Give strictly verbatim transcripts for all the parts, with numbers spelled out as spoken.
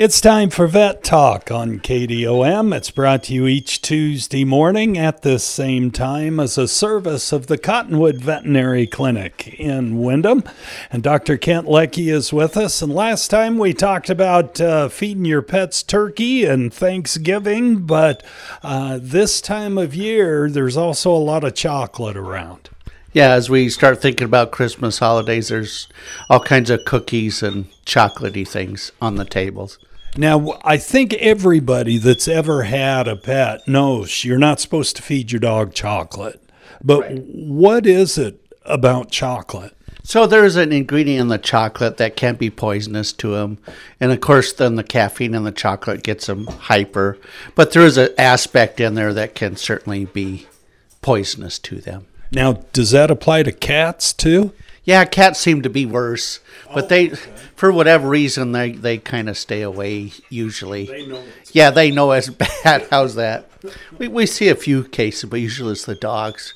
It's time for Vet Talk on K D O M. It's brought to you each Tuesday morning at this same time as a service of the Cottonwood Veterinary Clinic in Windham. And Doctor Kent Leckie is with us. And last time we talked about uh, feeding your pets turkey and Thanksgiving, but uh, this time of year, there's also a lot of chocolate around. Yeah, as we start thinking about Christmas holidays, there's all kinds of cookies and chocolatey things on the tables. Now, I think everybody that's ever had a pet knows you're not supposed to feed your dog chocolate. But right. What is it about chocolate? So there's an ingredient in the chocolate that can be poisonous to them. And, of course, then the caffeine in the chocolate gets them hyper. But there is an aspect in there that can certainly be poisonous to them. Now, does that apply to cats, too? Yeah, cats seem to be worse. But oh, they, okay. for whatever reason, they, they kind of stay away usually. They know yeah, they know it's bad. How's that? We we see a few cases, but usually it's the dogs.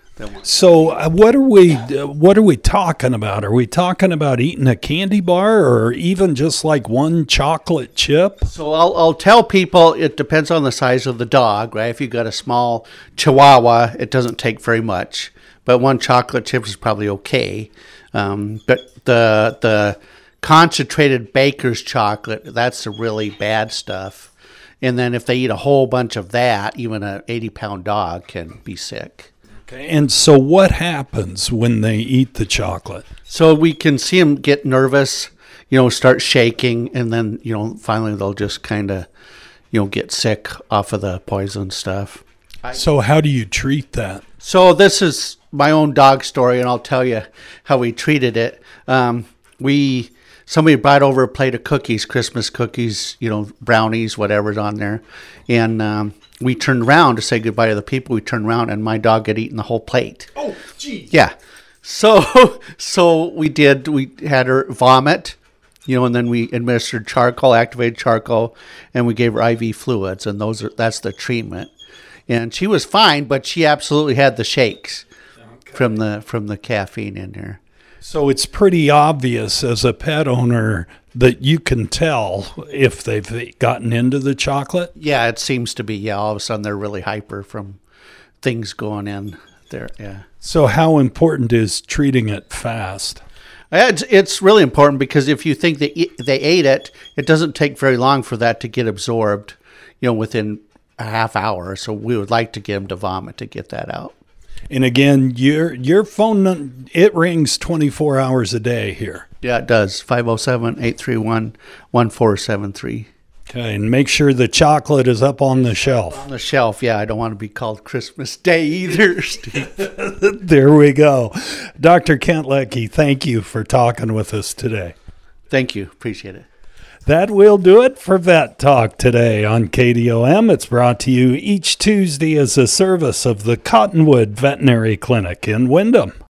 So uh, what are we uh, what are we talking about? Are we talking about eating a candy bar or even just like one chocolate chip? So I'll I'll tell people it depends on the size of the dog, right? If you've got a small Chihuahua, it doesn't take very much, but one chocolate chip is probably okay. Um, but the the concentrated baker's chocolate, that's the really bad stuff. And then if they eat a whole bunch of that, even an eighty pound dog can be sick. And so what happens when they eat the chocolate? So we can see them get nervous, you know, start shaking, and then, you know, finally they'll just kind of, you know, get sick off of the poison stuff. So how do you treat that? So this is my own dog story, and I'll tell you how we treated it. Um, we somebody brought over a plate of cookies, Christmas cookies, you know, brownies, whatever's on there, and um, we turned around to say goodbye to the people. We turned around, and my dog had eaten the whole plate. Oh, gee. Yeah. So so we did. We had her vomit, you know, and then we administered charcoal, activated charcoal, and we gave her I V fluids, and those are that's the treatment. And she was fine, but she absolutely had the shakes okay. from the from the caffeine in there. So it's pretty obvious as a pet owner that you can tell if they've gotten into the chocolate? Yeah, it seems to be. Yeah, all of a sudden they're really hyper from things going in there. Yeah. So how important is treating it fast? It's, it's really important because if you think they, they ate it, it doesn't take very long for that to get absorbed, you know, within a half hour. So we would like to get them to vomit to get that out. And again, your your phone, it rings twenty-four hours a day here. Yeah, it does. five oh seven, eight three one, one four seven three. Okay, and make sure the chocolate is up on the shelf. On the shelf, yeah. I don't want to be called Christmas Day either, Steve. There we go. Doctor Kent Leckie, thank you for talking with us today. Thank you. Appreciate it. That will do it for Vet Talk today on K D O M. It's brought to you each Tuesday as a service of the Cottonwood Veterinary Clinic in Windham.